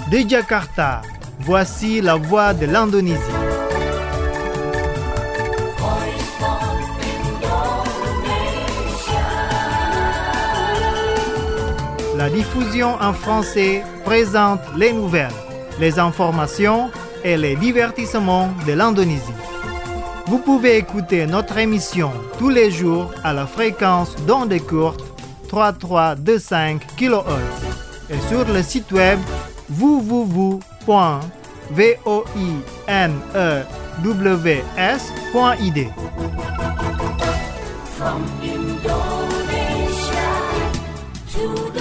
De Jakarta, voici la voix de l'Indonésie. La diffusion en français présente les nouvelles, les informations et les divertissements de l'Indonésie. Vous pouvez écouter notre émission tous les jours à la fréquence d'onde courte 3325 kHz et sur le site web www.voinews.id. From Indonesia to the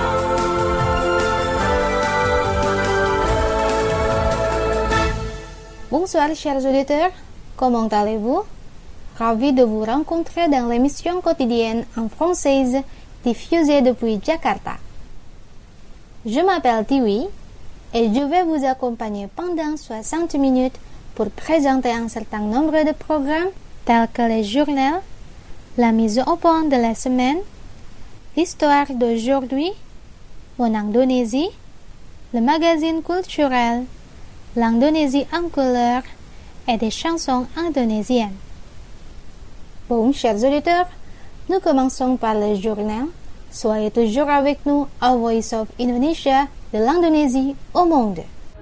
world. Bonsoir chers auditeurs, comment allez-vous? Ravi de vous rencontrer dans l'émission quotidienne en française diffusée depuis Jakarta. Je m'appelle Tiwi et je vais vous accompagner pendant 60 minutes pour présenter un certain nombre de programmes tels que les journaux, la mise au point de la semaine, l'histoire d'aujourd'hui, en Indonésie, le magazine culturel, l'Indonésie en couleur et des chansons indonésiennes. Bon, chers auditeurs, nous commençons par le journal. Soyez toujours avec nous à Voice of Indonesia, de l'Indonésie au monde.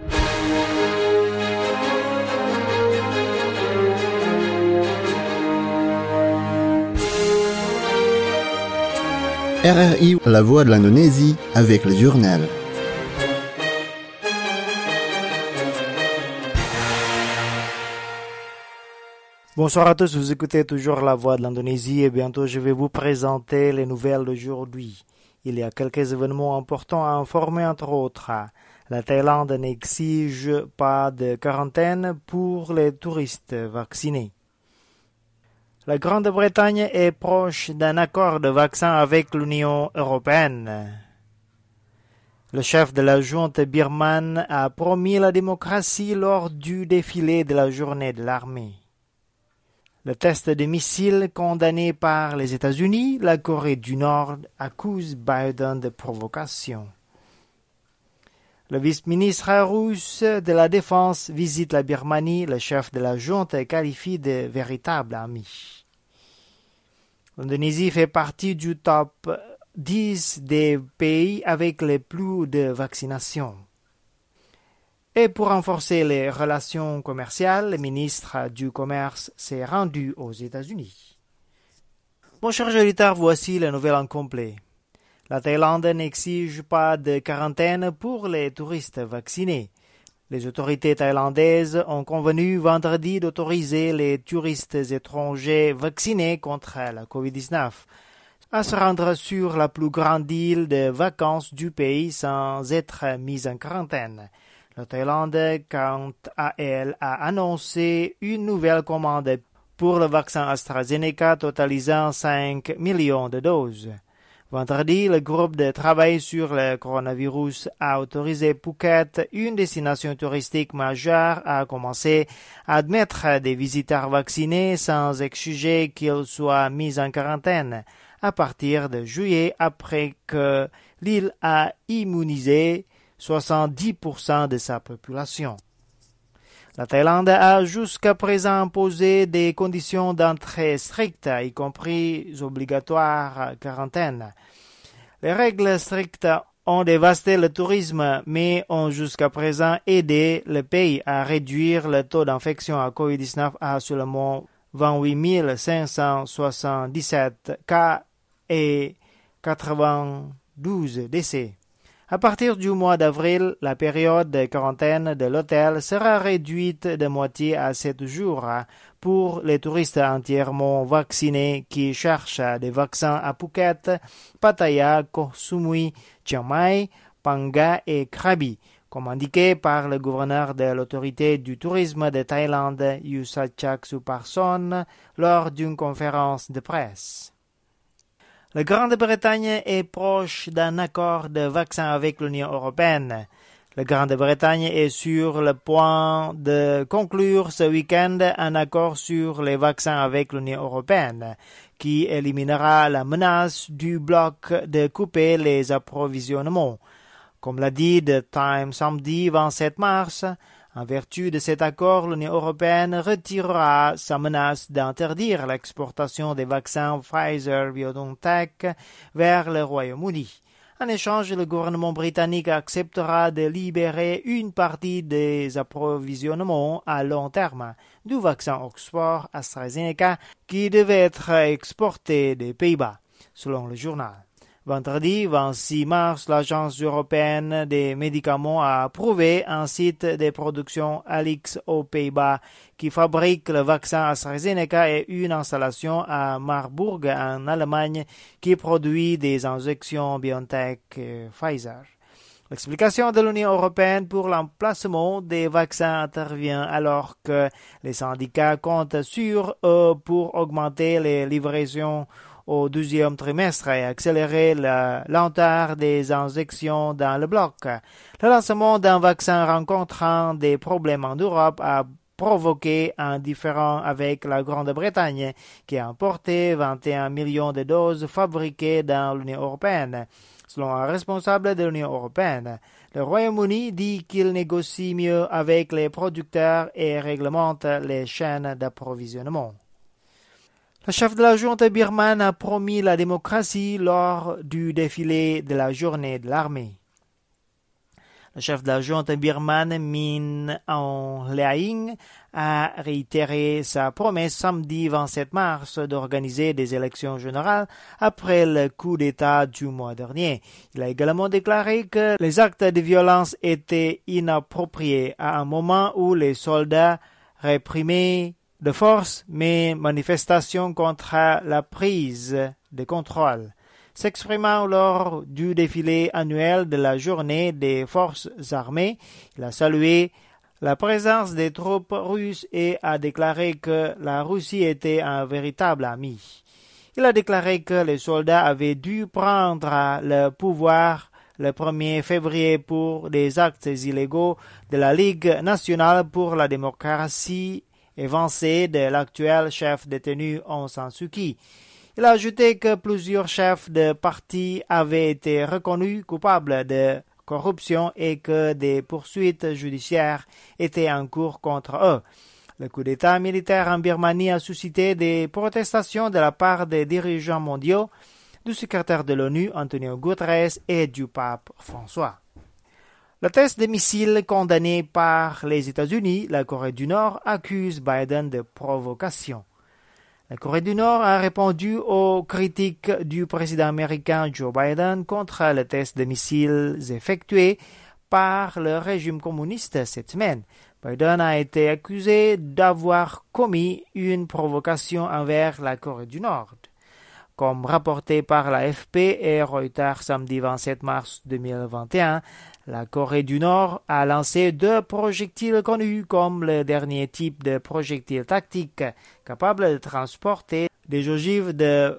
RRI, la voix de l'Indonésie, avec le journal. Bonsoir à tous, vous écoutez toujours la voix de l'Indonésie et bientôt je vais vous présenter les nouvelles d'aujourd'hui. Il y a quelques événements importants à informer entre autres. La Thaïlande n'exige pas de quarantaine pour les touristes vaccinés. La Grande-Bretagne est proche d'un accord de vaccin avec l'Union européenne. Le chef de la junte birmane a promis la démocratie lors du défilé de la journée de l'armée. Le test de missiles condamné par les États-Unis, la Corée du Nord accuse Biden de provocation. Le vice-ministre russe de la Défense visite la Birmanie. Le chef de la junte qualifie de véritable ami. L'Indonésie fait partie du top 10 des pays avec les plus de vaccination. Et pour renforcer les relations commerciales, le ministre du Commerce s'est rendu aux États-Unis. Mon cher auditeur, voici les nouvelles en complet. La Thaïlande n'exige pas de quarantaine pour les touristes vaccinés. Les autorités thaïlandaises ont convenu vendredi d'autoriser les touristes étrangers vaccinés contre la COVID-19 à se rendre sur la plus grande île de vacances du pays sans être mis en quarantaine. La Thaïlande, quant à elle, a annoncé une nouvelle commande pour le vaccin AstraZeneca totalisant 5 millions de doses. Vendredi, le groupe de travail sur le coronavirus a autorisé Phuket, une destination touristique majeure, à commencer à admettre des visiteurs vaccinés sans exiger qu'ils soient mis en quarantaine à partir de juillet après que l'île a immunisé 70% de sa population. La Thaïlande a jusqu'à présent imposé des conditions d'entrée strictes, y compris obligatoires quarantaine. Les règles strictes ont dévasté le tourisme, mais ont jusqu'à présent aidé le pays à réduire le taux d'infection à COVID-19 à seulement 28 577 cas et 92 décès. À partir du mois d'avril, la période de quarantaine de l'hôtel sera réduite de moitié à 7 jours pour les touristes entièrement vaccinés qui cherchent des vaccins à Phuket, Pattaya, Koh Samui, Chiang Mai, Panga et Krabi, comme indiqué par le gouverneur de l'autorité du tourisme de Thaïlande, Yusachak Suparson, lors d'une conférence de presse. La Grande-Bretagne est proche d'un accord de vaccin avec l'Union européenne. La Grande-Bretagne est sur le point de conclure ce week-end un accord sur les vaccins avec l'Union européenne, qui éliminera la menace du bloc de couper les approvisionnements. Comme l'a dit The Times samedi 27 mars, en vertu de cet accord, l'Union européenne retirera sa menace d'interdire l'exportation des vaccins Pfizer-BioNTech vers le Royaume-Uni. En échange, le gouvernement britannique acceptera de libérer une partie des approvisionnements à long terme du vaccin Oxford AstraZeneca qui devait être exporté des Pays-Bas, selon le journal. Vendredi 26 mars, l'Agence européenne des médicaments a approuvé un site de production Alix aux Pays-Bas qui fabrique le vaccin AstraZeneca et une installation à Marburg en Allemagne qui produit des injections BioNTech et Pfizer. L'explication de l'Union européenne pour l'emplacement des vaccins intervient alors que les syndicats comptent sur eux pour augmenter les livraisons au deuxième trimestre et accélérer la lenteur des injections dans le bloc. Le lancement d'un vaccin rencontrant des problèmes en Europe a provoqué un différend avec la Grande-Bretagne qui a importé 21 millions de doses fabriquées dans l'Union européenne. Selon un responsable de l'Union européenne, le Royaume-Uni dit qu'il négocie mieux avec les producteurs et réglemente les chaînes d'approvisionnement. Le chef de la junte birmane a promis la démocratie lors du défilé de la journée de l'armée. Le chef de la junte birmane Min Aung Hlaing a réitéré sa promesse samedi 27 mars d'organiser des élections générales après le coup d'État du mois dernier. Il a également déclaré que les actes de violence étaient inappropriés à un moment où les soldats réprimaient de force mes manifestations contre la prise de contrôle. S'exprimant lors du défilé annuel de la journée des forces armées, il a salué la présence des troupes russes et a déclaré que la Russie était un véritable ami. Il a déclaré que les soldats avaient dû prendre le pouvoir le 1er février pour des actes illégaux de la Ligue nationale pour la démocratie évincé de l'actuel chef détenu Aung San Suu Kyi. Il a ajouté que plusieurs chefs de parti avaient été reconnus coupables de corruption et que des poursuites judiciaires étaient en cours contre eux. Le coup d'État militaire en Birmanie a suscité des protestations de la part des dirigeants mondiaux, du secrétaire de l'ONU Antonio Guterres et du pape François. Le test de missiles condamné par les États-Unis, la Corée du Nord accuse Biden de provocation. La Corée du Nord a répondu aux critiques du président américain Joe Biden contre le test de missiles effectué par le régime communiste cette semaine. Biden a été accusé d'avoir commis une provocation envers la Corée du Nord. Comme rapporté par l'AFP et Reuters samedi 27 mars 2021, la Corée du Nord a lancé 2 projectiles connus comme le dernier type de projectile tactique capable de transporter des ogives de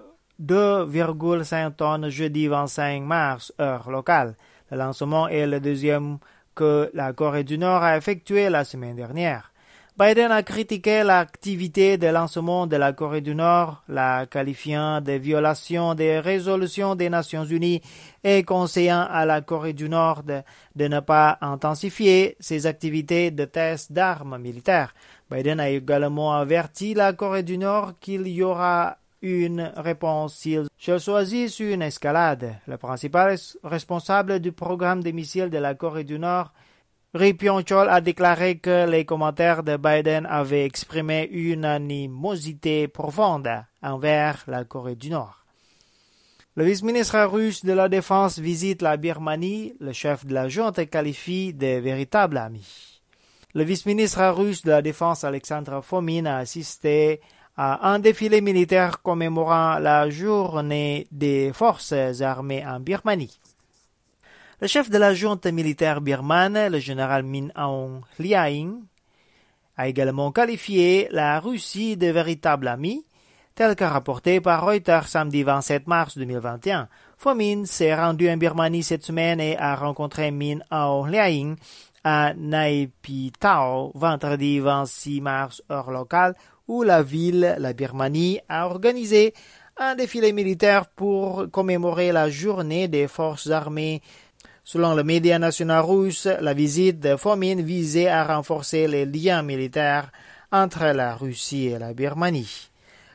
2,5 tonnes jeudi 25 mars, heure locale. Le lancement est le deuxième que la Corée du Nord a effectué la semaine dernière. Biden a critiqué l'activité de lancement de la Corée du Nord, la qualifiant de violation des résolutions des Nations Unies et conseillant à la Corée du Nord de ne pas intensifier ses activités de tests d'armes militaires. Biden a également averti la Corée du Nord qu'il y aura une réponse s'ils choisissent une escalade. Le principal responsable du programme de missiles de la Corée du Nord, Ri Pyong-chol, a déclaré que les commentaires de Biden avaient exprimé une animosité profonde envers la Corée du Nord. Le vice-ministre russe de la Défense visite la Birmanie. Le chef de la junte qualifie de véritable ami. Le vice-ministre russe de la Défense Alexandre Fomin a assisté à un défilé militaire commémorant la journée des forces armées en Birmanie. Le chef de la junte militaire birmane, le général Min Aung Hlaing, a également qualifié la Russie de véritable ami, tel que rapporté par Reuters samedi 27 mars 2021. Fomin s'est rendu en Birmanie cette semaine et a rencontré Min Aung Hlaing à Naypyitaw vendredi 26 mars heure locale, où la Birmanie, a organisé un défilé militaire pour commémorer la journée des forces armées Selon le média national russe, la visite de Fomin visait à renforcer les liens militaires entre la Russie et la Birmanie.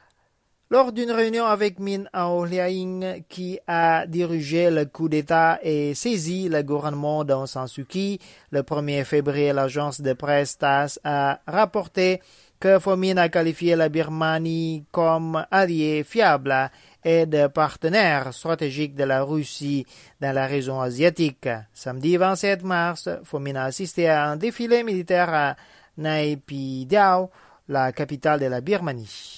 Lors d'une réunion avec Min Aung Hlaing, qui a dirigé le coup d'État et saisi le gouvernement d'Aung San Suu Kyi, le 1er février, l'agence de presse TASS a rapporté que Fomin a qualifié la Birmanie comme allié fiable et de partenaire stratégique de la Russie dans la région asiatique. Samedi 27 mars, Fomin a assisté à un défilé militaire à Naypyidaw, la capitale de la Birmanie.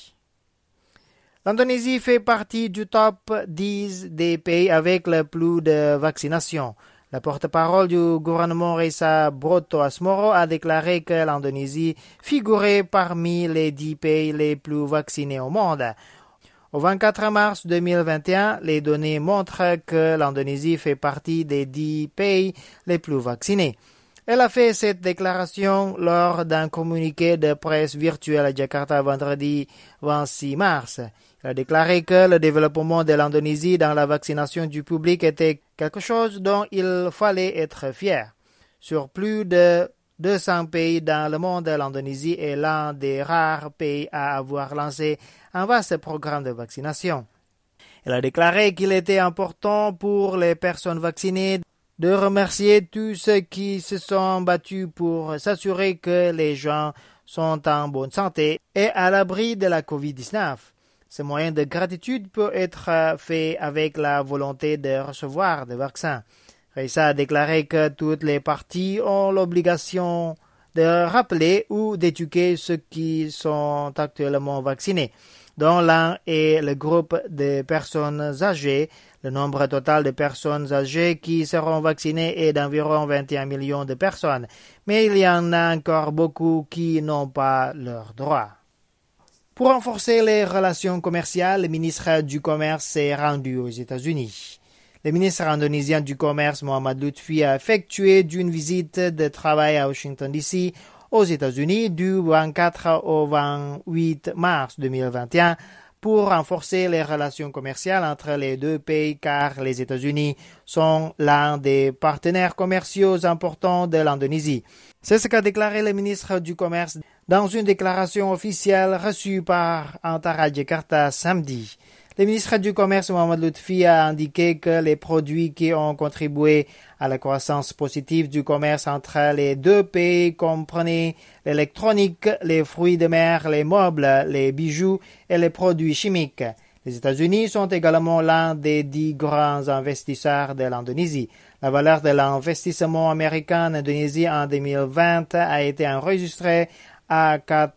L'Indonésie fait partie du top 10 des pays avec le plus de vaccination. La porte-parole du gouvernement Reza Broto Asmoro a déclaré que l'Indonésie figurait parmi les 10 pays les plus vaccinés au monde. Au 24 mars 2021, les données montrent que l'Indonésie fait partie des 10 pays les plus vaccinés. Elle a fait cette déclaration lors d'un communiqué de presse virtuel à Jakarta vendredi 26 mars. Il a déclaré que le développement de l'Indonésie dans la vaccination du public était quelque chose dont il fallait être fier. Sur plus de 200 pays dans le monde, l'Indonésie est l'un des rares pays à avoir lancé un vaste programme de vaccination. Il a déclaré qu'il était important pour les personnes vaccinées de remercier tous ceux qui se sont battus pour s'assurer que les gens sont en bonne santé et à l'abri de la COVID-19. Ce moyen de gratitude peut être fait avec la volonté de recevoir des vaccins. Reza a déclaré que toutes les parties ont l'obligation de rappeler ou d'éduquer ceux qui sont actuellement vaccinés, dont l'un est le groupe de personnes âgées. Le nombre total de personnes âgées qui seront vaccinées est d'environ 21 millions de personnes, mais il y en a encore beaucoup qui n'ont pas leurs droits. Pour renforcer les relations commerciales, le ministre du Commerce s'est rendu aux États-Unis. Le ministre indonésien du Commerce, Mohammad Lutfi, a effectué une visite de travail à Washington, D.C., aux États-Unis, du 24 au 28 mars 2021, pour renforcer les relations commerciales entre les deux pays, car les États-Unis sont l'un des partenaires commerciaux importants de l'Indonésie. C'est ce qu'a déclaré le ministre du Commerce dans une déclaration officielle reçue par Antara Jakarta samedi. Le ministre du Commerce, Mohammad Lutfi, a indiqué que les produits qui ont contribué à la croissance positive du commerce entre les deux pays comprenaient l'électronique, les fruits de mer, les meubles, les bijoux et les produits chimiques. Les États-Unis sont également l'un des 10 grands investisseurs de l'Indonésie. La valeur de l'investissement américain en Indonésie en 2020 a été enregistrée à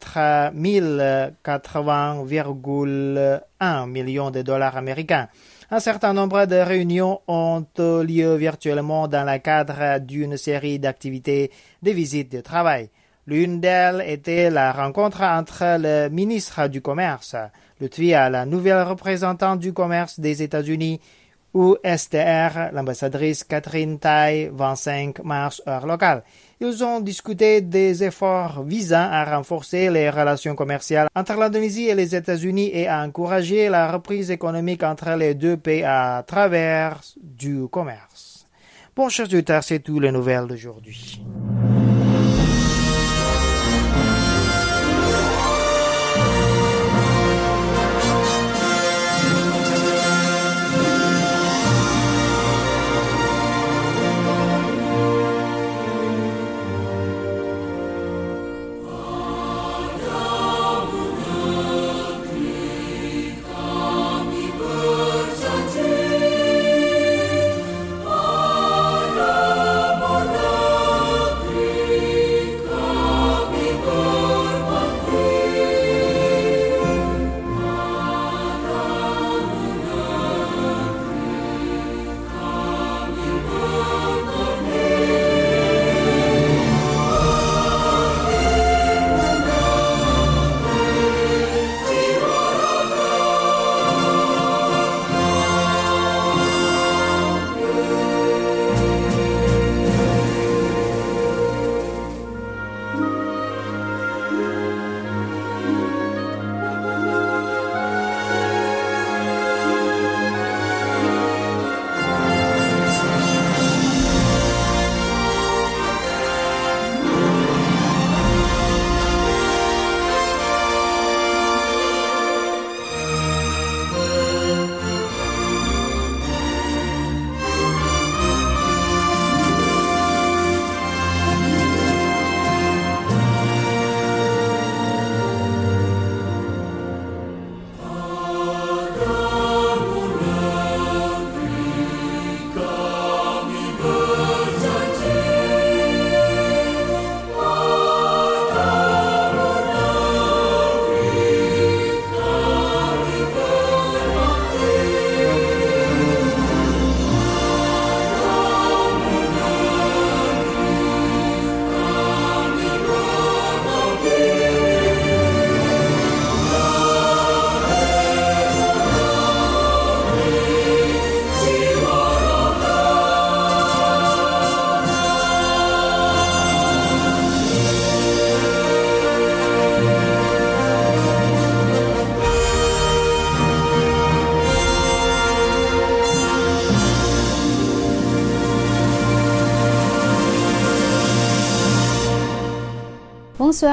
4,80,1 millions de dollars américains. Un certain nombre de réunions ont lieu virtuellement dans le cadre d'une série d'activités de visites de travail. L'une d'elles était la rencontre entre le ministre du Commerce, Lutfi, et la nouvelle représentante du commerce des États-Unis, ou STR, l'ambassadrice Catherine Tai, 25 mars, heure locale. Ils ont discuté des efforts visant à renforcer les relations commerciales entre l'Indonésie et les États-Unis et à encourager la reprise économique entre les deux pays à travers du commerce. Bon, chers auditeurs, c'est tout les nouvelles d'aujourd'hui.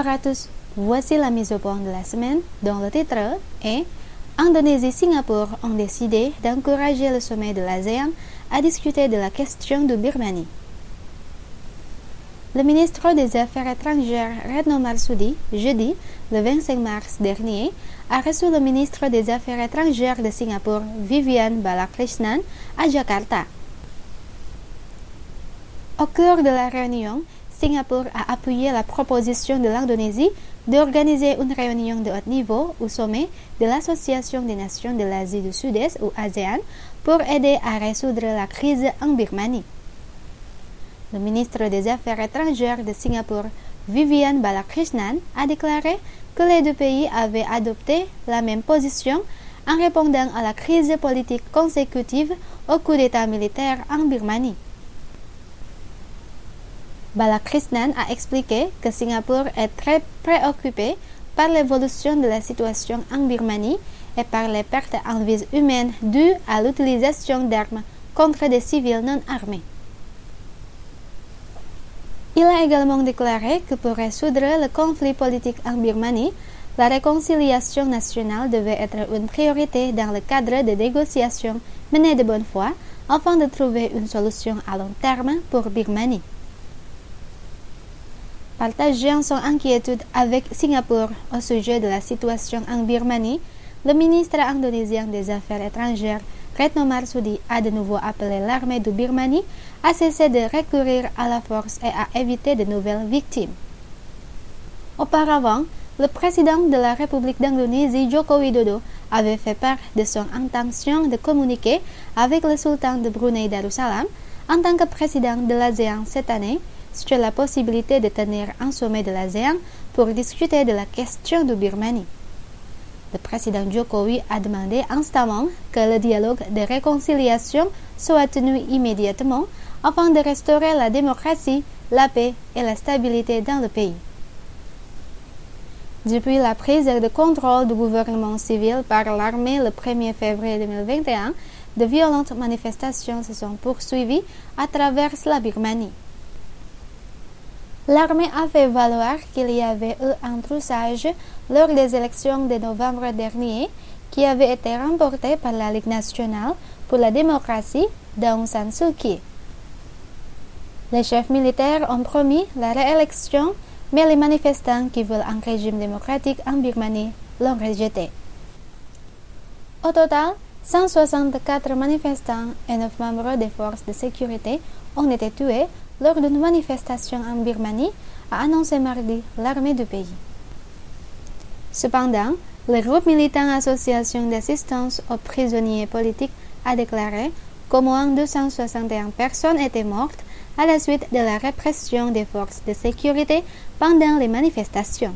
soir à tous, voici la mise au point de la semaine dont le titre est Indonésie et Singapour ont décidé d'encourager le sommet de l'ASEAN à discuter de la question de Birmanie. Le ministre des Affaires étrangères Retno Marsudi, jeudi, le 25 mars dernier, a reçu le ministre des Affaires étrangères de Singapour, Vivian Balakrishnan, à Jakarta. Au cours de la réunion, Singapour a appuyé la proposition de l'Indonésie d'organiser une réunion de haut niveau au sommet de l'Association des Nations de l'Asie du Sud-Est ou ASEAN pour aider à résoudre la crise en Birmanie. Le ministre des Affaires étrangères de Singapour, Vivian Balakrishnan, a déclaré que les deux pays avaient adopté la même position en répondant à la crise politique consécutive au coup d'État militaire en Birmanie. Balakrishnan a expliqué que Singapour est très préoccupé par l'évolution de la situation en Birmanie et par les pertes en vies humaines dues à l'utilisation d'armes contre des civils non armés. Il a également déclaré que pour résoudre le conflit politique en Birmanie, la réconciliation nationale devait être une priorité dans le cadre de négociations menées de bonne foi afin de trouver une solution à long terme pour Birmanie. Partageant son inquiétude avec Singapour au sujet de la situation en Birmanie, le ministre indonésien des Affaires étrangères Retno Marsudi a de nouveau appelé l'armée de Birmanie à cesser de recourir à la force et à éviter de nouvelles victimes. Auparavant, le président de la République d'Indonésie, Joko Widodo, avait fait part de son intention de communiquer avec le sultan de Brunei Darussalam en tant que président de l'ASEAN cette année sur la possibilité de tenir un sommet de l'ASEAN pour discuter de la question de Birmanie. Le président Jokowi a demandé instamment que le dialogue de réconciliation soit tenu immédiatement afin de restaurer la démocratie, la paix et la stabilité dans le pays. Depuis la prise de contrôle du gouvernement civil par l'armée le 1er février 2021, de violentes manifestations se sont poursuivies à travers la Birmanie. L'armée a fait valoir qu'il y avait eu un truchage lors des élections de novembre dernier qui avait été remportées par la Ligue nationale pour la démocratie d'Aung San Suu Kyi. Les chefs militaires ont promis la réélection, mais les manifestants qui veulent un régime démocratique en Birmanie l'ont rejeté. Au total, 164 manifestants et 9 membres des forces de sécurité ont été tués lors d'une manifestation en Birmanie, a annoncé mardi l'armée du pays. Cependant, le groupe militant Association d'assistance aux prisonniers politiques a déclaré qu'au moins 261 personnes étaient mortes à la suite de la répression des forces de sécurité pendant les manifestations.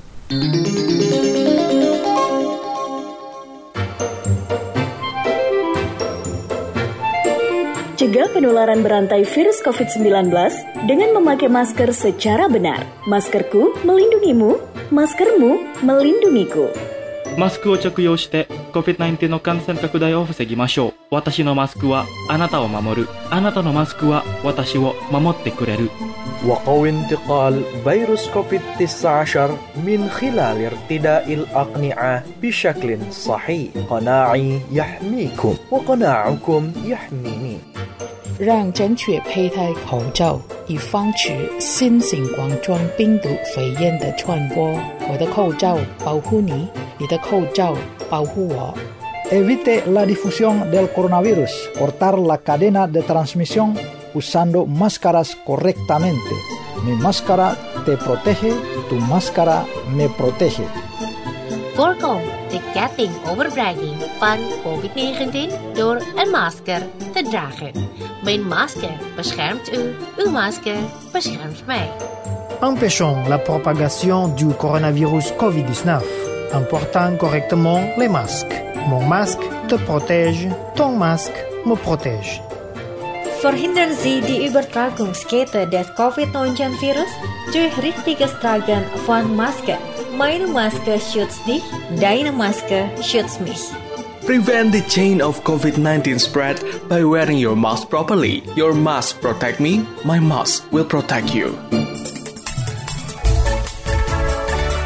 Cegah penularan berantai virus COVID-19 dengan memakai masker secara benar. Maskerku melindungimu, maskermu melindungiku. マスクを着用して COVID-19 の感染拡大を防ぎましょう。私のマスクはあなたを守る。あなたのマスクは私を守ってくれる。 وقوي انتقال فيروس كوفيد-19 من خلال ارتداء الأقنعة بشكل صحيح. قناعي يحميكم وقناعكم يحميني. 让正确佩戴口罩，以防止新型冠状病毒肺炎的传播。我的口罩保护你，你的口罩保护我。 Evite la difusión del coronavirus. Cortar la cadena de transmisión usando máscaras correctamente. Mi máscara te protege, tu máscara me protege. Voorkom de ketting overbrenging van COVID-19 door een masker te dragen. Mijn masker beschermt u, uw masker beschermt mij. Empêchons la propagation du coronavirus COVID-19 en portant correctement les masques. Mon masque te protège, ton masque me protège. Verhindern Sie die Übertragungskette des COVID-19-Virus durch richtiges Tragen von Masken. Meine Maske schützt dich, deine Maske schützt mich. Prevent the chain of COVID-19 spread by wearing your mask properly. Your mask protect me, my mask will protect you.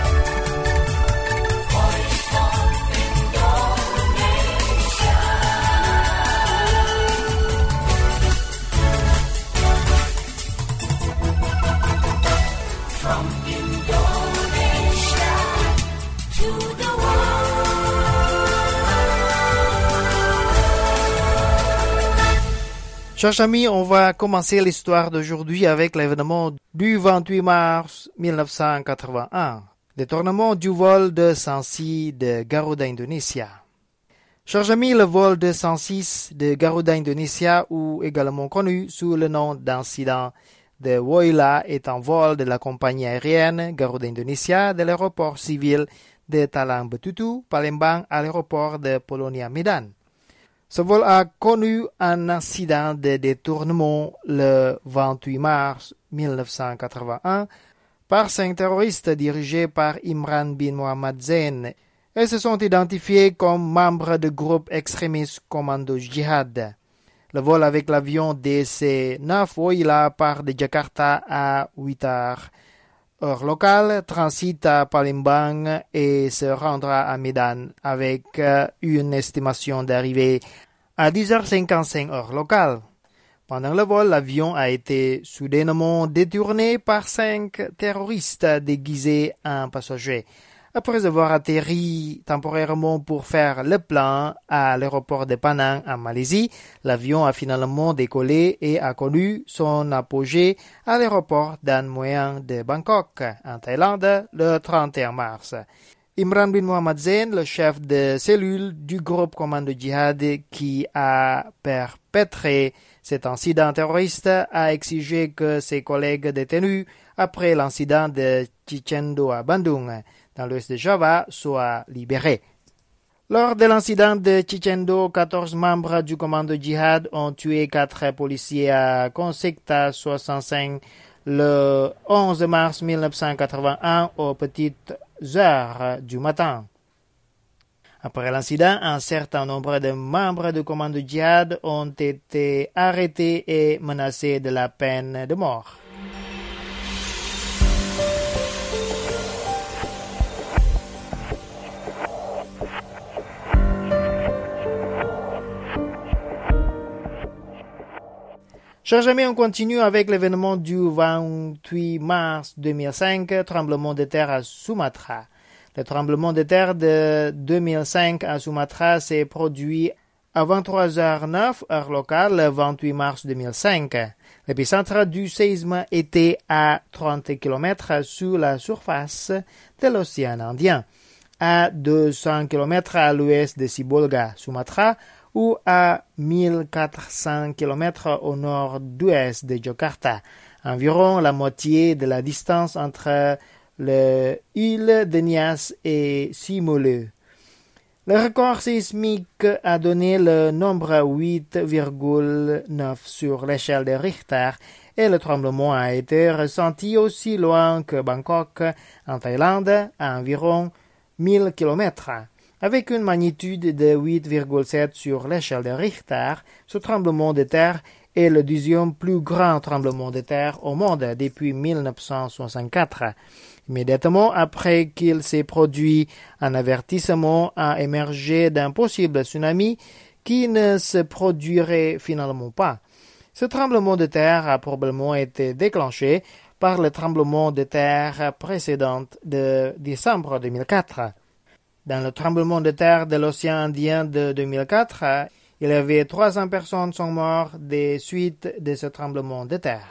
Chers amis, on va commencer l'histoire d'aujourd'hui avec l'événement du 28 mars 1981, détournement du vol de 106 de Garuda Indonesia. Chers amis, le vol de 106 de Garuda Indonesia, ou également connu sous le nom d'incident de Woyla, est un vol de la compagnie aérienne Garuda Indonesia de l'aéroport civil de Talang Betutu, Palembang, à l'aéroport de Polonia Medan. Ce vol a connu un incident de détournement le 28 mars 1981 par 5 terroristes dirigés par Imran bin Muhammad Zain et se sont identifiés comme membres du groupe extrémiste Commando Jihad. Le vol avec l'avion DC-9 Woyla part de Jakarta à 8h heure locale, transite à Palembang et se rendra à Medan avec une estimation d'arrivée à 10h55 heure locale. Pendant le vol, l'avion a été soudainement détourné par 5 terroristes déguisés en passagers. Après avoir atterri temporairement pour faire le plein à l'aéroport de Penang en Malaisie, l'avion a finalement décollé et a connu son apogée à l'aéroport d'An Mueang de Bangkok, en Thaïlande, le 31 mars. Imran bin Muhammad Zain, le chef de cellule du groupe Commando Jihad qui a perpétré cet incident terroriste, a exigé que ses collègues détenus après l'incident de Cicendo à Bandung, dans l'ouest de Java, soient libérés. Lors de l'incident de Cicendo, 14 membres du commando Jihad ont tué 4 policiers à Konsekta 65 le 11 mars 1981 aux petites heures du matin. Après l'incident, un certain nombre de membres du commando Jihad ont été arrêtés et menacés de la peine de mort. Chers amis, on continue avec l'événement du 28 mars 2005, tremblement de terre à Sumatra. Le tremblement de terre de 2005 à Sumatra s'est produit à 23h09 heure locale le 28 mars 2005. L'épicentre du séisme était à 30 km sous la surface de l'océan Indien, à 200 km à l'ouest de Sibolga, Sumatra, ou à 1400 km au nord-ouest de Jakarta, environ la moitié de la distance entre l'île de Nias et Simolu. Le record sismique a donné le nombre 8,9 sur l'échelle de Richter et le tremblement a été ressenti aussi loin que Bangkok, en Thaïlande, à environ 1000 km. Avec une magnitude de 8,7 sur l'échelle de Richter, ce tremblement de terre est le 10e plus grand tremblement de terre au monde depuis 1964. Immédiatement après qu'il s'est produit, un avertissement a émergé d'un possible tsunami qui ne se produirait finalement pas. Ce tremblement de terre a probablement été déclenché par le tremblement de terre précédent de décembre 2004. Dans le tremblement de terre de l'océan Indien de 2004, il y avait 300 personnes sont mortes des suites de ce tremblement de terre.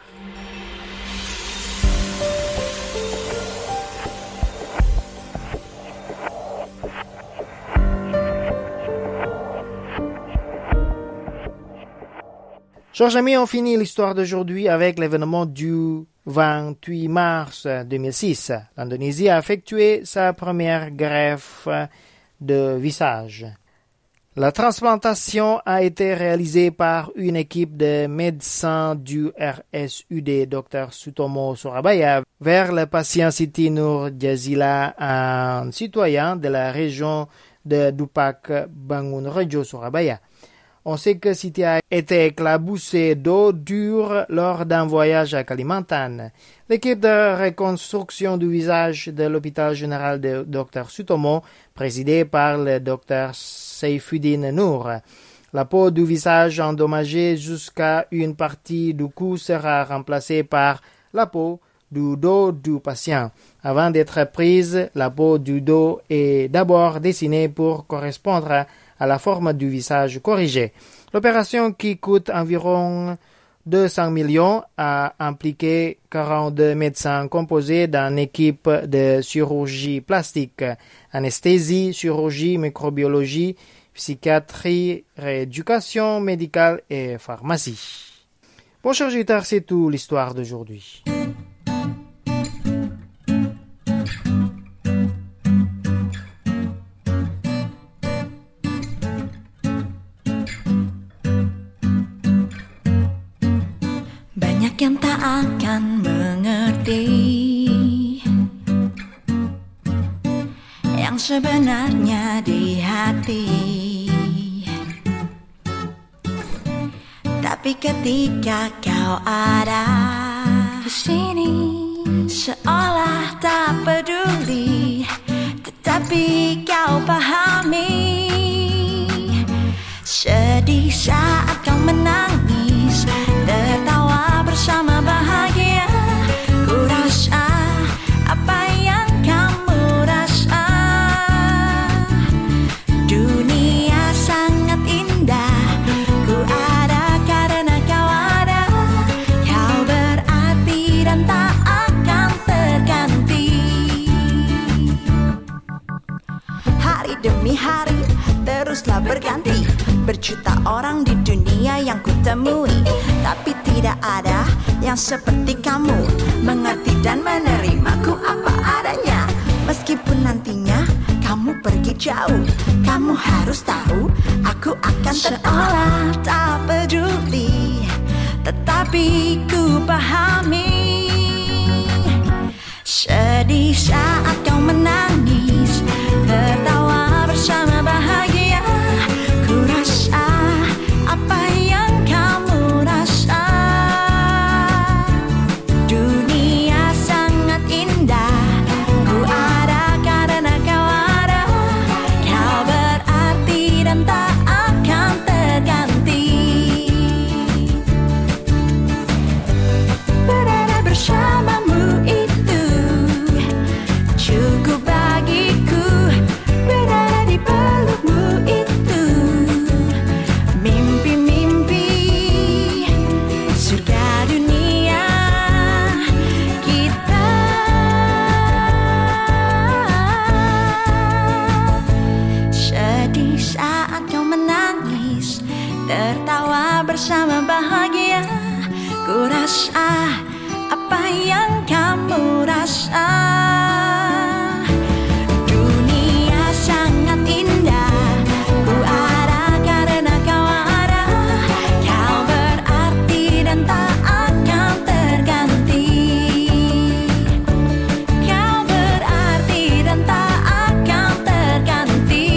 Chers amis, on finit l'histoire d'aujourd'hui avec l'événement du 28 mars 2006. L'Indonésie a effectué sa première greffe de visage. La transplantation a été réalisée par une équipe de médecins du RSUD Dr Sutomo Surabaya vers le patient Siti Nur Jazila, un citoyen de la région de Dupak Bangunrejo Surabaya. On sait que Siti a été éclaboussé d'eau dure lors d'un voyage à Kalimantan. L'équipe de reconstruction du visage de l'hôpital général de Dr Sutomo, présidée par le Dr Saifuddin Noor. La peau du visage endommagée jusqu'à une partie du cou sera remplacée par la peau du dos du patient. Avant d'être prise, la peau du dos est d'abord dessinée pour correspondre à la forme du visage corrigé. L'opération, qui coûte environ 200 millions, a impliqué 42 médecins composés d'une équipe de chirurgie plastique, anesthésie, chirurgie, microbiologie, psychiatrie, rééducation médicale et pharmacie. Bon, chers auditeurs, c'est tout l'histoire d'aujourd'hui. Banyak yang tak akan mengerti yang sebenarnya di hati. Tapi ketika kau ada di sini, seolah tak peduli, tetapi kau pahami. Sedih saat kau menangis, tertawa bersama bahagia. Ku rasa apa yang kamu rasa. Dunia sangat indah, ku ada karena kau ada. Kau berarti dan tak akan terganti. Hari demi hari teruslah berganti. Berjuta orang di dunia yang kutemui, tapi tidak ada yang seperti kamu, mengerti dan menerimaku apa adanya. Meskipun nantinya kamu pergi jauh, kamu harus tahu aku akan seolah tak peduli, tetapi ku pahami. Sedih saat kau menangis, tertawa bersama bahagia. Ku rasa apa yang kamu rasa. Dunia sangat indah, ku ada karena kau ada. Kau berarti dan tak akan terganti. Berada bersamamu itu cukup bagiku. Berada di pelukmu itu mimpi-mimpi surga dunia kita. Sedih saat kau menangis, tertawa bersama bahagia. Ku rasa apa yang kamu rasa. Dunia sangat indah, ku ada karena kau ada. Kau berarti dan tak akan terganti. Kau berarti dan tak akan terganti.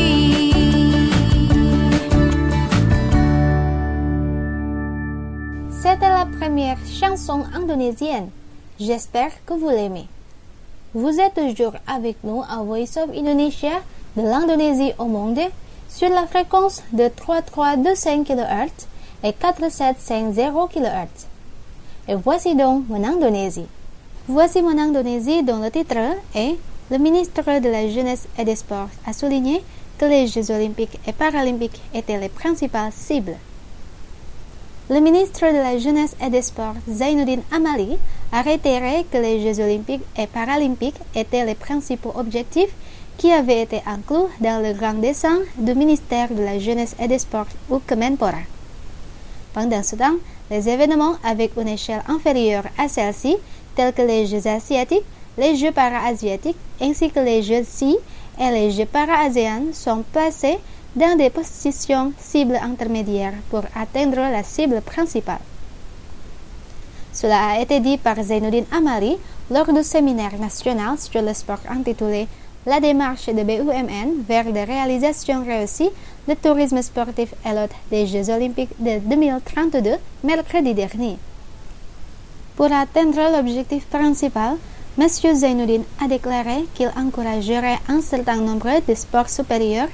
C'était la première chanson indonésienne. J'espère que vous l'aimez. Vous êtes toujours avec nous à Voice of Indonesia de l'Indonésie au monde sur la fréquence de 3325 kHz et 4750 kHz. Et voici donc mon Indonésie. Voici mon Indonésie dont le titre est « Le ministre de la Jeunesse et des Sports a souligné que les Jeux Olympiques et Paralympiques étaient les principales cibles. » Le ministre de la Jeunesse et des Sports, Zainuddin Amali, a réitéré que les Jeux Olympiques et Paralympiques étaient les principaux objectifs qui avaient été inclus dans le grand dessein du ministère de la Jeunesse et des Sports ou Kemenpora. Pendant ce temps, les événements avec une échelle inférieure à celle-ci, tels que les Jeux asiatiques, les Jeux para-asiatiques, ainsi que les Jeux SEA et les Jeux para-ASEAN, sont placés dans des positions cibles intermédiaires pour atteindre la cible principale. Cela a été dit par Zainuddin Amali lors du séminaire national sur le sport intitulé « La démarche de BUMN vers des réalisations réussies, le tourisme sportif et l'hôte des Jeux Olympiques de 2032, mercredi dernier ». Pour atteindre l'objectif principal, M. Zainuddin a déclaré qu'il encouragerait un certain nombre de sports supérieurs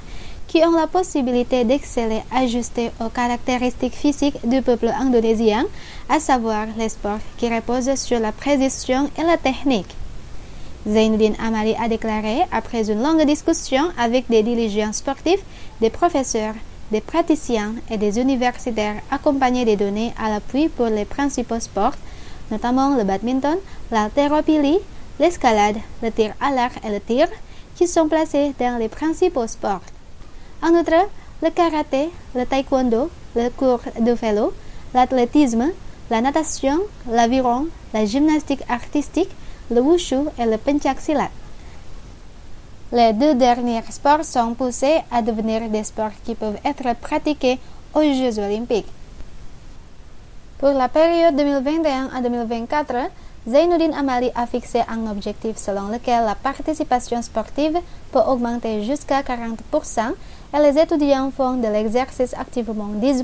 qui ont la possibilité d'exceller ajustés aux caractéristiques physiques du peuple indonésien, à savoir les sports qui reposent sur la précision et la technique. Zainuddin Amali a déclaré après une longue discussion avec des dirigeants sportifs, des professeurs, des praticiens et des universitaires accompagnés des données à l'appui pour les principaux sports, notamment le badminton, l'haltérophilie, l'escalade, le tir à l'arc et le tir, qui sont placés dans les principaux sports. En outre, le karaté, le taekwondo, le cours de vélo, l'athlétisme, la natation, l'aviron, la gymnastique artistique, le wushu et le pencak silat. Les deux derniers sports sont poussés à devenir des sports qui peuvent être pratiqués aux Jeux olympiques. Pour la période 2021 à 2024, Zainuddin Amali a fixé un objectif selon lequel la participation sportive peut augmenter jusqu'à 40% et les étudiants font de l'exercice activement 10%.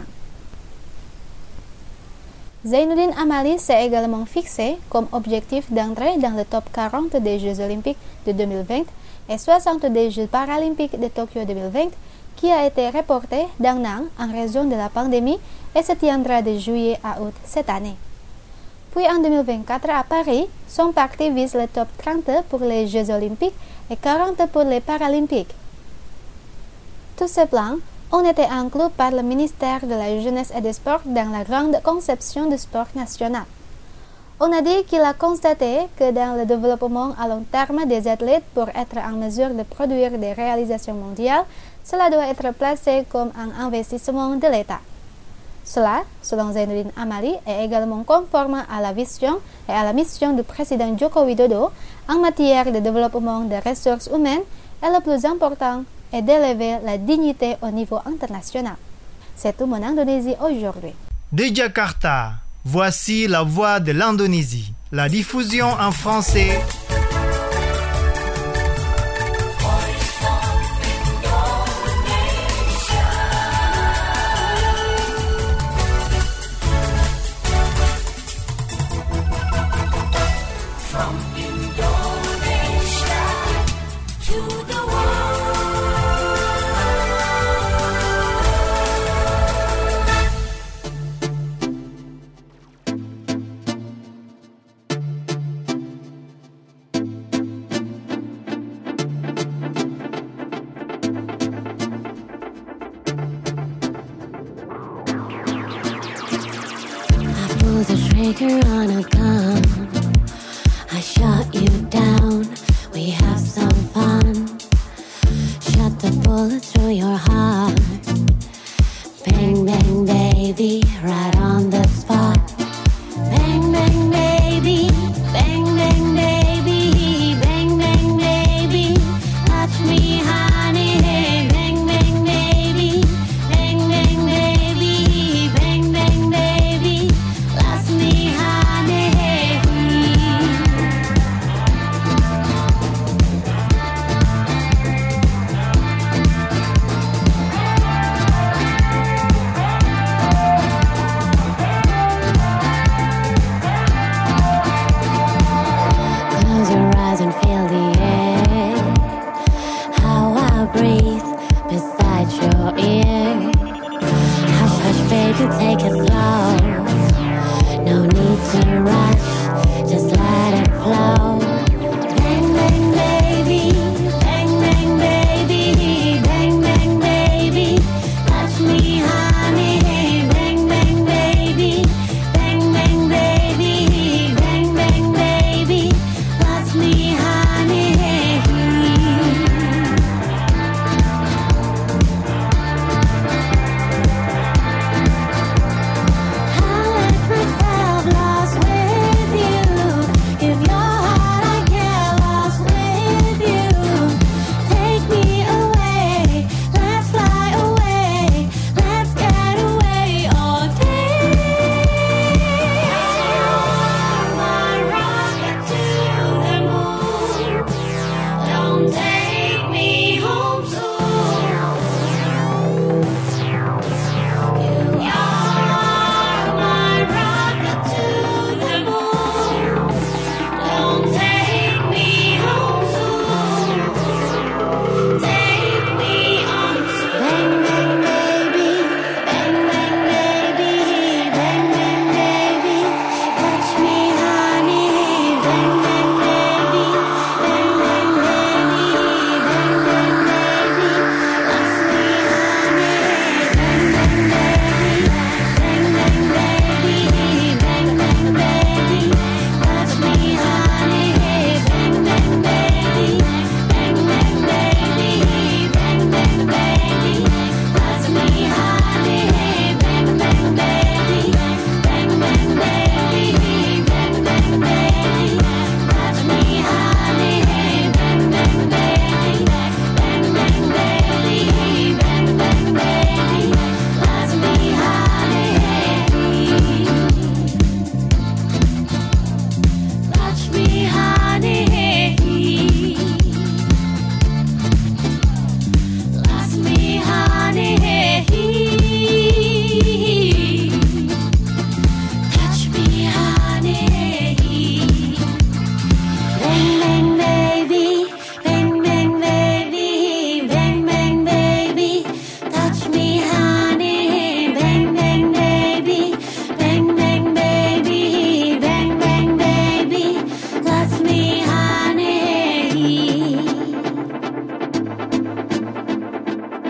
Zainuddin Amali s'est également fixé comme objectif d'entrer dans le top 40 des Jeux olympiques de 2020 et 60 des Jeux paralympiques de Tokyo 2020 qui a été reporté d'un an en raison de la pandémie et se tiendra de juillet à août cette année. Puis en 2024 à Paris, son parti vise le top 30 pour les Jeux olympiques et 40 pour les paralympiques. Tous ces plans ont été inclus par le ministère de la Jeunesse et des Sports dans la grande conception du sport national. On a dit qu'il a constaté que dans le développement à long terme des athlètes pour être en mesure de produire des réalisations mondiales, cela doit être placé comme un investissement de l'État. Cela, selon Zainuddin Amali, est également conforme à la vision et à la mission du président Joko Widodo en matière de développement des ressources humaines et le plus important est d'élever la dignité au niveau international. C'est tout mon Indonésie aujourd'hui. De Jakarta, voici la voix de l'Indonésie. La diffusion en français. The trigger on a gun, I shot you down, we have some fun. Shot the bullet through your heart. Bang, bang, baby, right on the spot. Bang, bang, baby, bang, bang, baby, bang, bang, baby, touch me, honey, hey, bang, bang, baby, bang, bang, baby, bang, bang, baby, last me, honey, hey. Close your eyes and feel the air, how I breathe beside your ear. Hush, hush, baby, take it slow. No need to rush, just let it flow. Bang, bang, baby, bang, bang, baby, bang, bang, baby, touch me, honey, bang, bang, baby, bang, bang, baby, bang, bang, baby, touch me, honey. I let myself lost with you. Give your heart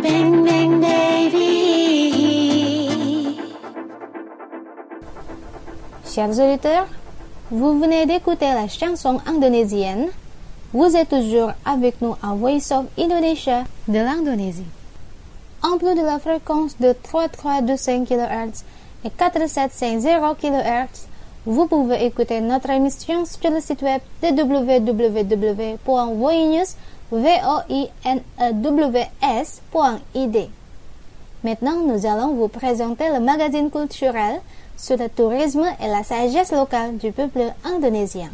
Bang Bang Baby. Chers auditeurs, vous venez d'écouter la chanson indonésienne. Vous êtes toujours avec nous à Voice of Indonesia de l'Indonésie. En plus de la fréquence de 3325 kHz et 4750 kHz, vous pouvez écouter notre émission sur le site web de www.voinews.id. Maintenant, nous allons vous présenter le magazine culturel sur le tourisme et la sagesse locale du peuple indonésien.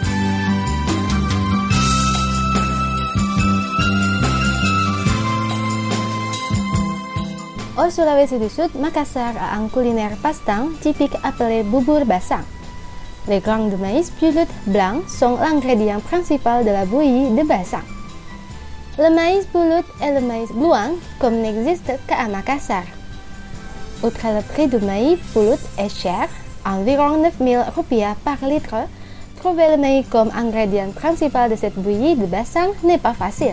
Au Sulawesi du Sud, Makassar a un culinaire pastan typique appelé bubur basang. Les grains de maïs pulut blanc sont l'ingrédient principal de la bouillie de basang. Le maïs pulut et le maïs bluang comme n'existent qu'à Makassar. Outre le prix du maïs pulut est cher, environ 9 000 rupiah par litre, trouver le maïs comme ingrédient principal de cette bouillie de basang n'est pas facile.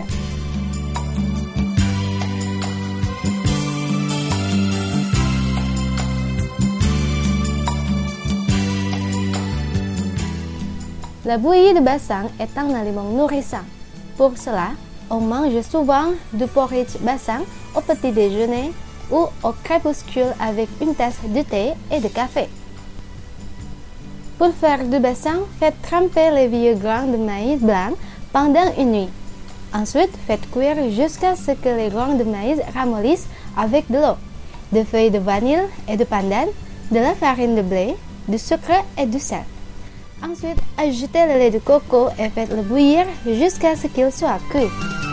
La bouillie de basang est un aliment nourrissant. Pour cela, on mange souvent du porridge basang au petit déjeuner ou au crépuscule avec une tasse de thé et de café. Pour faire du basang, faites tremper les vieux grains de maïs blanc pendant une nuit. Ensuite, faites cuire jusqu'à ce que les grains de maïs ramollissent avec de l'eau, des feuilles de vanille et de pandan, de la farine de blé, du sucre et du sel. Ensuite, ajoutez le lait de coco et faites-le bouillir jusqu'à ce qu'il soit cuit.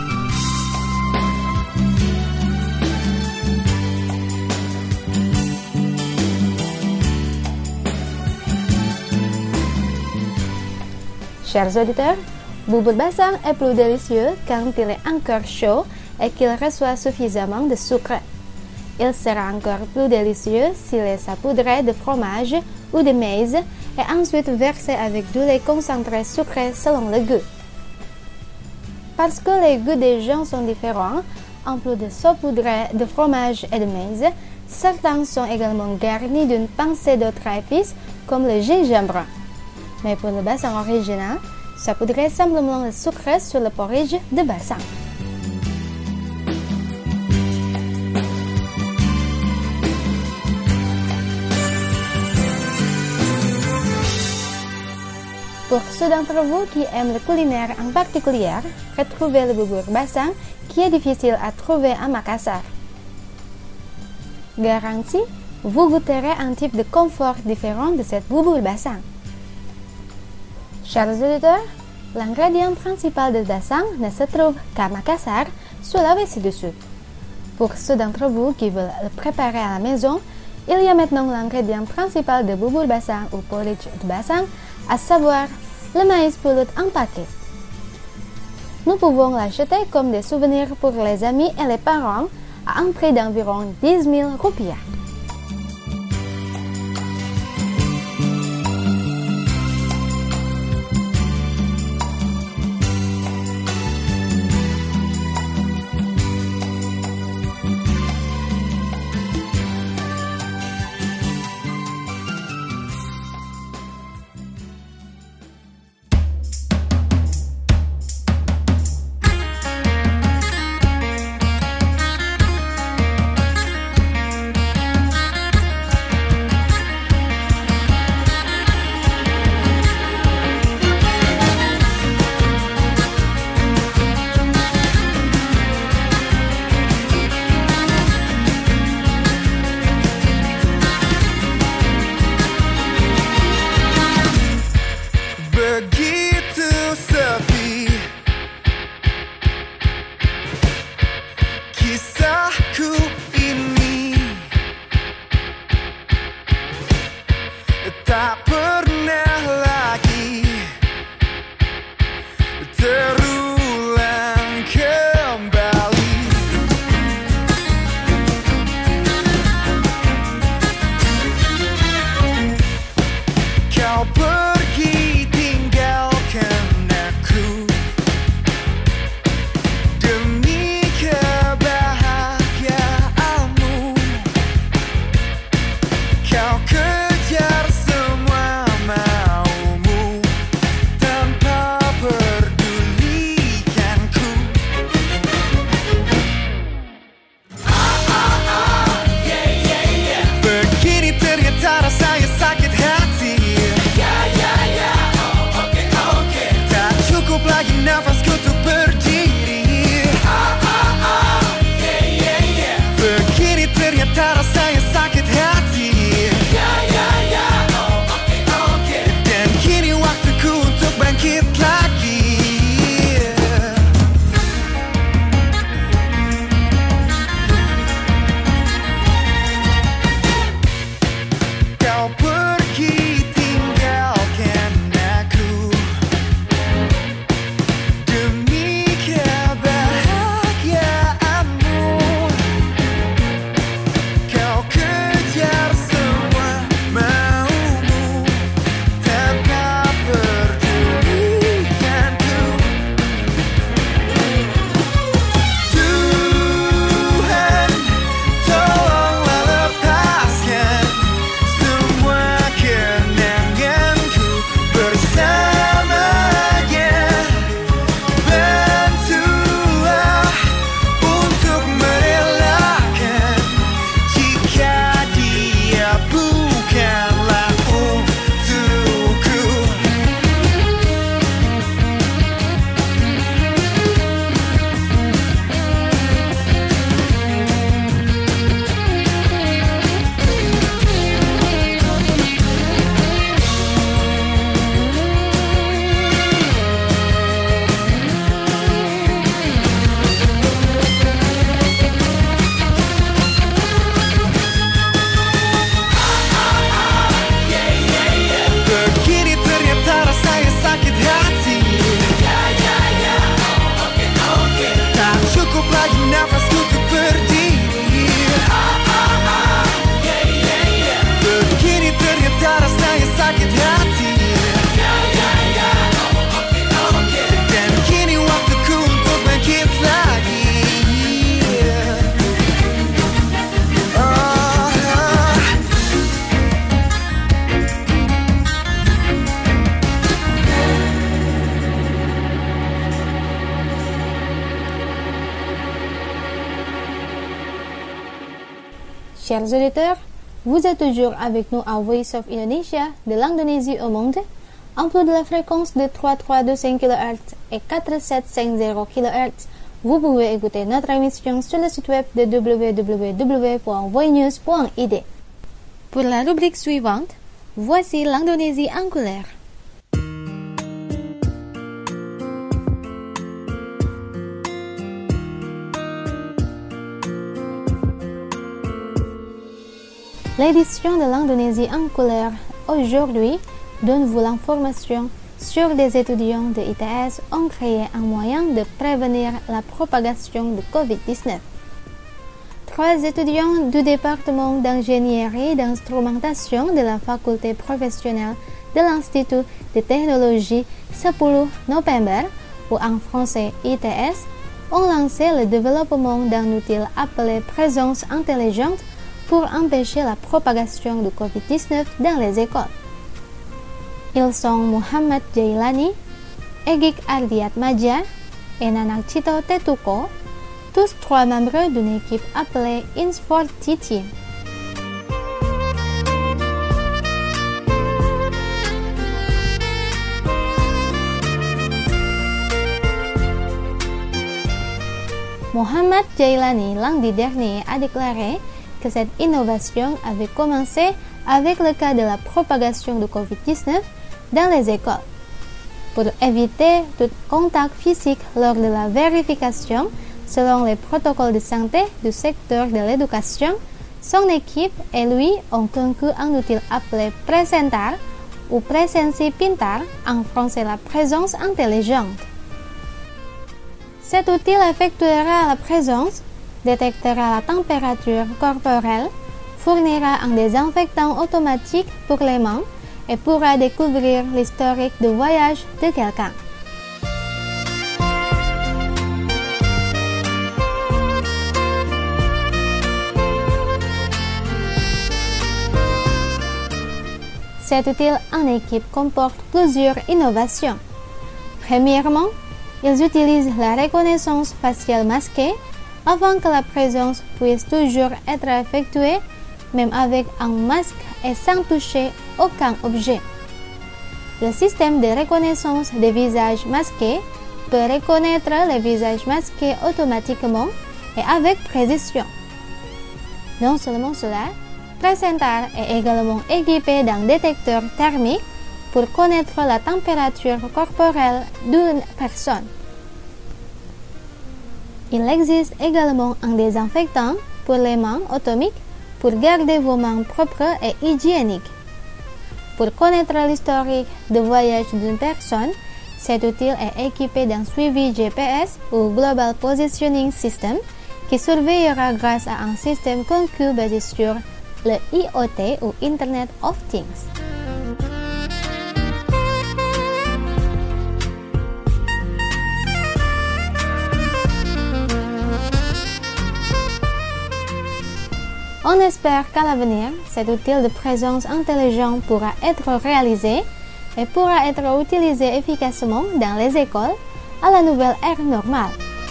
Chers auditeurs, bubur basang est plus délicieux quand il est encore chaud et qu'il reçoit suffisamment de sucre. Il sera encore plus délicieux s'il est saupoudré de fromage ou de maïs et ensuite versé avec du lait concentré sucré selon le goût. Parce que les goûts des gens sont différents, en plus de saupoudré de fromage et de maïs, certains sont également garnis d'une pincée d'autres épices comme le gingembre. Mais pour le basang original, saupoudrez simplement le sucre sur le porridge de basang. Pour ceux d'entre vous qui aiment le culinaire en particulier, retrouvez le bubur basang qui est difficile à trouver à Makassar. Garanti, vous goûterez un type de confort différent de cette bubur basang. Chers auditeurs, l'ingrédient principal de basang ne se trouve qu'à Makassar, Sulawesi du Sud. Pour ceux d'entre vous qui veulent le préparer à la maison, il y a maintenant l'ingrédient principal de bubur basang ou porridge de basang, à savoir le maïs pulut en paquet. Nous pouvons l'acheter comme des souvenirs pour les amis et les parents à un prix d'environ 10 000 rupiah. Chers auditeurs, vous êtes toujours avec nous à Voice of Indonesia de l'Indonésie au monde, en plus de la fréquence de 3325 kHz et 4750 kHz. Vous pouvez écouter notre émission sur le site web de www.voinews.id. Pour la rubrique suivante, voici l'Indonésie en couleur. L'édition de l'Indonésie en couleur aujourd'hui donne vous l'information sur des étudiants de ITS ont créé un moyen de prévenir la propagation de Covid-19. 3 étudiants du département d'ingénierie d'instrumentation de la faculté professionnelle de l'Institut de technologie 10 novembre, ou en français ITS, ont lancé le développement d'un outil appelé présence intelligente pour empêcher la propagation du Covid-19 dans les écoles. Ils sont Muhammad Jailani, Egik Ardiatmadja et Nanakcito Tetuko, tous 3 membres d'une équipe appelée INSFORTY Team. Muhammad Jailani lundi dernier a déclaré que cette innovation avait commencé avec le cas de la propagation de Covid-19 dans les écoles. Pour éviter tout contact physique lors de la vérification, selon les protocoles de santé du secteur de l'éducation, son équipe et lui ont conçu un outil appelé Presentar ou Presensi Pintar, en français la présence intelligente. Cet outil effectuera la présence, détectera la température corporelle, fournira un désinfectant automatique pour les mains et pourra découvrir l'historique de voyage de quelqu'un. Cet outil en équipe comporte plusieurs innovations. Premièrement, ils utilisent la reconnaissance faciale masquée afin que la présence puisse toujours être effectuée, même avec un masque et sans toucher aucun objet. Le système de reconnaissance des visages masqués peut reconnaître les visages masqués automatiquement et avec précision. Non seulement cela, Presentar est également équipé d'un détecteur thermique pour connaître la température corporelle d'une personne. Il existe également un désinfectant pour les mains atomique pour garder vos mains propres et hygiéniques. Pour connaître l'historique de voyage d'une personne, cet outil est équipé d'un suivi GPS ou Global Positioning System qui surveillera grâce à un système conçu basé sur le IoT ou Internet of Things. On espère qu'à l'avenir, cet outil de présence intelligente pourra être réalisé et pourra être utilisé efficacement dans les écoles à la nouvelle ère normale.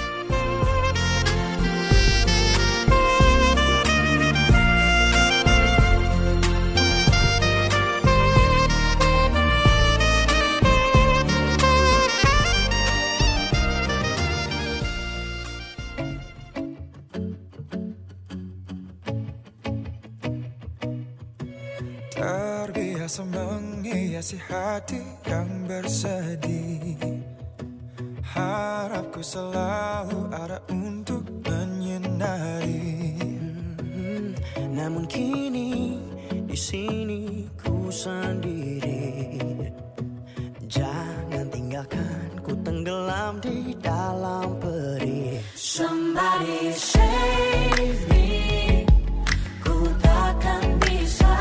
Terbiasa menghiasi hati yang bersedih. Harapku selalu ada untuk menyinari. Namun kini di sini ku sendiri. Jangan tinggalkan ku tenggelam di dalam perih. Somebody save me. Ku takkan bisa.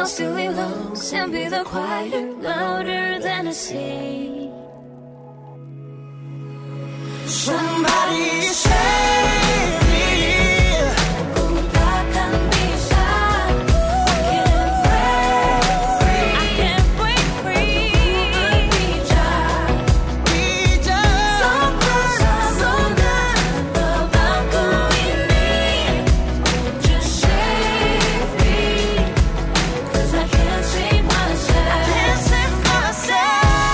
else do we lose and be the choir louder than the sea? Somebody save me. Ku takkan bisa. I can't break free. Bijak, sempurna bebanku ini. Just save me, 'cause I can't save myself. I can't save myself.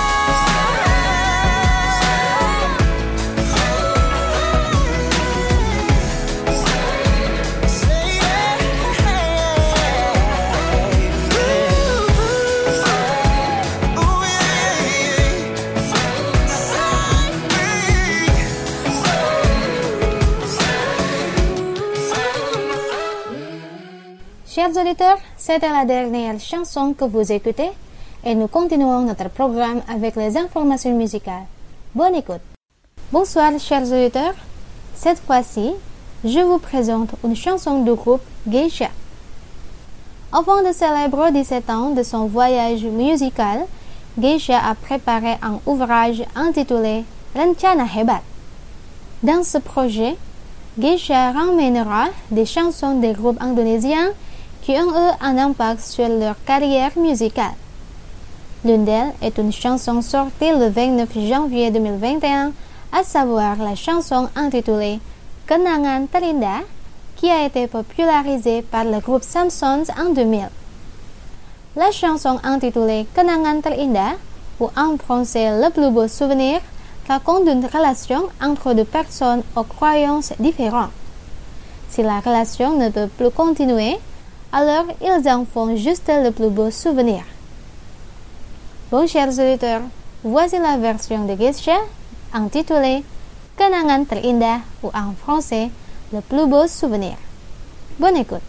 Chers auditeurs, c'était la dernière chanson que vous écoutez et nous continuons notre programme avec les informations musicales. Bonne écoute. Bonsoir chers auditeurs. Cette fois-ci, je vous présente une chanson du groupe Geisha. Avant de célébrer 17 ans de son voyage musical, Geisha a préparé un ouvrage intitulé Rencana Hebat. Dans ce projet, Geisha ramènera des chansons des groupes indonésiens qui ont eu un impact sur leur carrière musicale. L'une d'elles est une chanson sortie le 29 janvier 2021, à savoir la chanson intitulée Kenangan Terindah, qui a été popularisée par le groupe Samsons en 2000. La chanson intitulée Kenangan Terindah, ou en français Le plus beau souvenir, raconte une relation entre deux personnes aux croyances différentes. Si la relation ne peut plus continuer, alors ils en font juste le plus beau souvenir. Bon, chers auditeurs, voici la version de Geisha intitulée Kenangan Terindah, ou en français Le plus beau souvenir. Bonne écoute.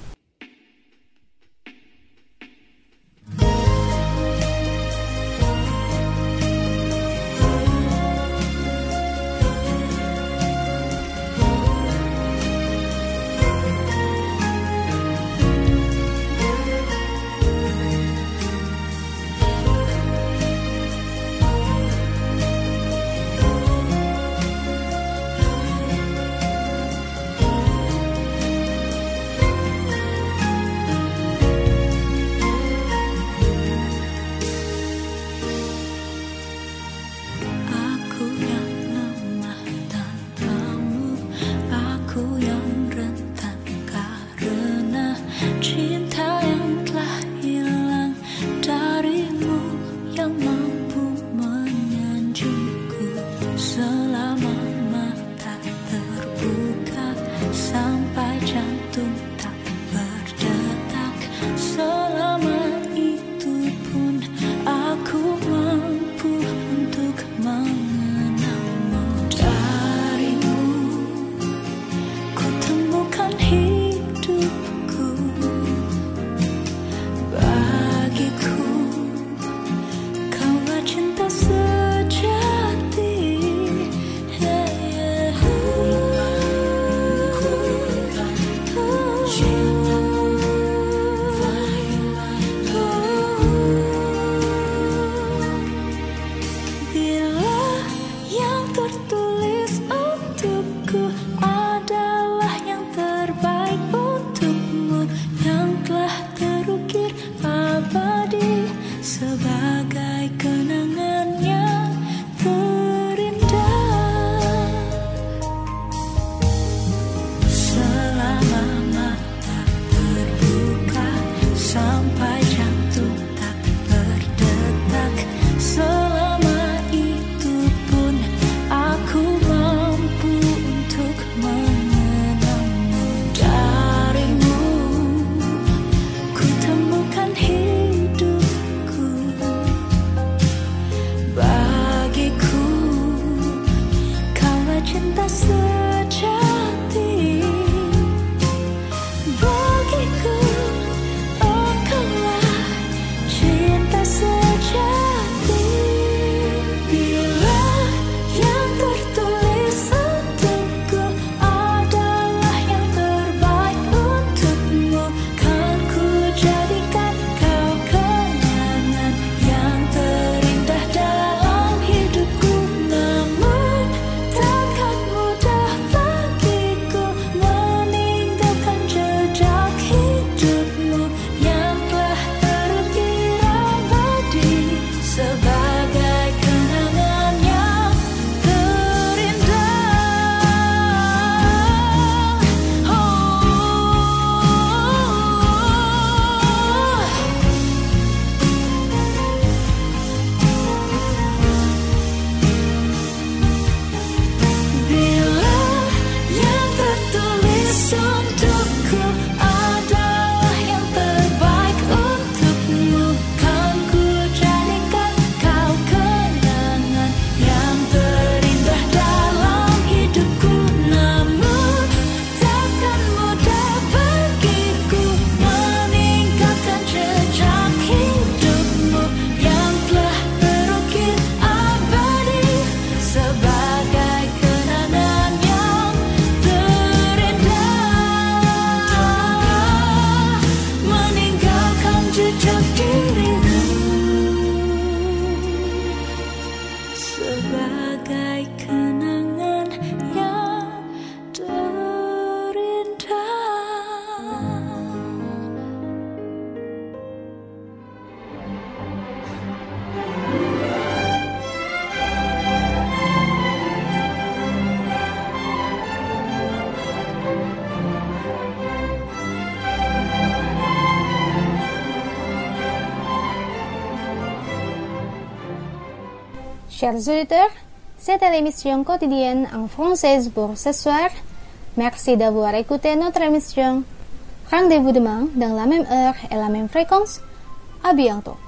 Chers auditeurs, c'était l'émission quotidienne en française pour ce soir. Merci d'avoir écouté notre émission. Rendez-vous demain dans la même heure et la même fréquence. À bientôt.